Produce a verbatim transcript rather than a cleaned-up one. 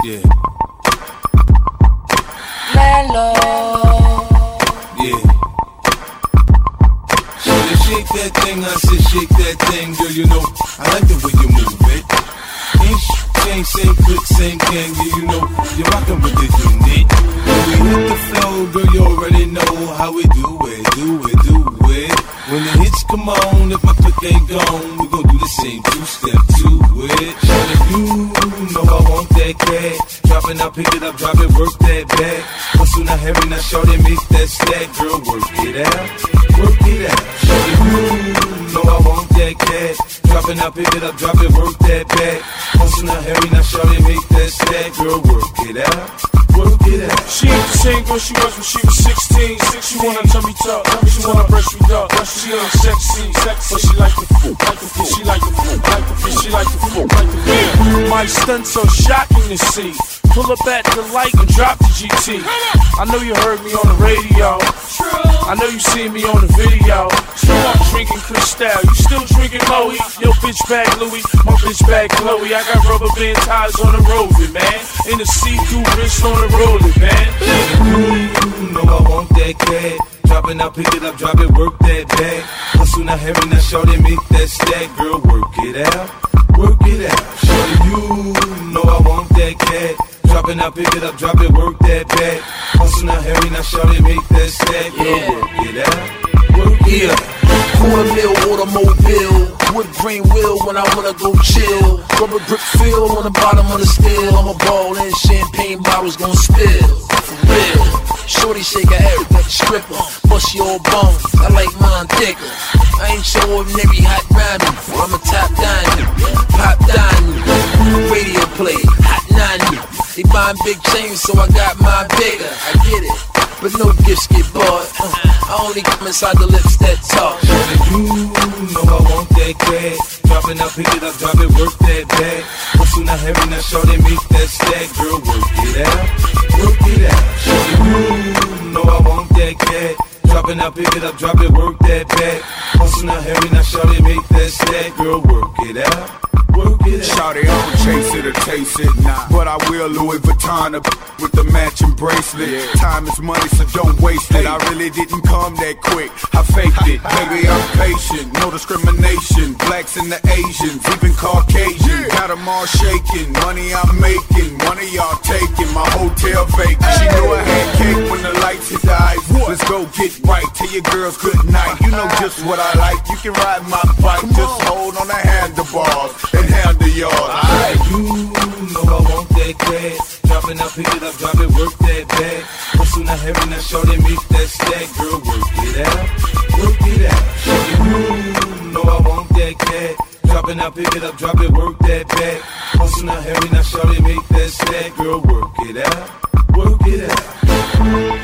Yeah. Landlord. Yeah. Shorty, shake that thing, I said shake that thing, girl, you know, I like the way you move it. Ain't same, same click, same gang, yeah, you know, you're rockin' with the unit. When we hit the flow, girl, you already know how we do it, do it, do it. When the hits come on, if my click ain't gone, we gon' do the same two-step to it. Shawty, you know I want that cat. Dropping out, pick it up, drop it, work that back. Hustle not heavy, now shawty make that stack. Girl, work it out, work it out. Shawty, you know I want that cat. Dropping out, pick it up, drop it, work that back. Hustle not heavy, now shawty make that stack. Girl, work it out, work it out. She ain't the same girl she was when she was sixteen. She wanna tummy tuck, she wanna breast me up. She ain't sexy, sexy, but she like the fool, like the fool. She like the fool, like the fool. She like the fool, like the fool. My stunts so shocking to see. Pull up at the light and drop the G T. I know you heard me on the radio. I know you seen me on the video. Still I'm drinking Cristal, you still drinking Moe. Yo, bitch bag Louis, my bitch bag Chloe. I got rubber band tires on the road, man. In the see-through wrist on the roller, man. You know I want that cat. Dropping out, pick it up, drop it, work that back. Hustle not heavy, now shawty make that stack. Girl, work it out, work it out. Shawty, you know I want that cat. Dropping out, pick it up, drop it, work that back. Hustle not heavy, now shawty make that stack. Girl, Yeah. work it out, work it Yeah. out. Quarter mil automobile, wood grain wheel when I wanna go chill. Rubber grip feel on the bottom of the steel. I'm a ball and champagne bottles gon' spill. For real. Shorty shake her head like a stripper. Bust your bone, I like mine thicker. I ain't your ordinary hot rhyming. I'm a top dime, pop dime. Radio play, hot nine. They buying big chains, so I got mine bigger. I get it, but no gifts get bought. Uh, I only come inside the lips that talk. You know I want that cat. Dropping out, pick it up, drop it, work that back. Hustle not heavy, now shawty make that stack. Girl, work it out, work it out. Shawty, you know I want that cat. Dropping out, pick it up, drop it, work that back. Hustle not heavy, now shawty make that stack. Girl, work it out, work it out. Shawty, I don't chase it or taste it, nah. But I will Louis Vuitton up with the matching bracelet. Yeah. Time is money, so don't waste it. I really didn't come that quick, I faked it. Baby, I'm patient, no discrimination. Blacks and the Asians, even Caucasian. Got them all shaking, money I'm making. Money y'all taking, my hotel vacant. She knew I had cake when the lights hit the eyes. Let's go get right, tell your girls good night. You know just what I like, you can ride my bike. Just hold on the handlebars and handle yours. Alright, you know I want that cat. Dropping out, pick it up, drop it, work that back. Hustle not heavy, now shawty make that stack. Girl, work it out, work it out. Shawty, you know I want that cat. Dropping out, pick it up, drop it, work that back. Hustle not heavy, now shawty make that stack. Girl, work it out, work it out.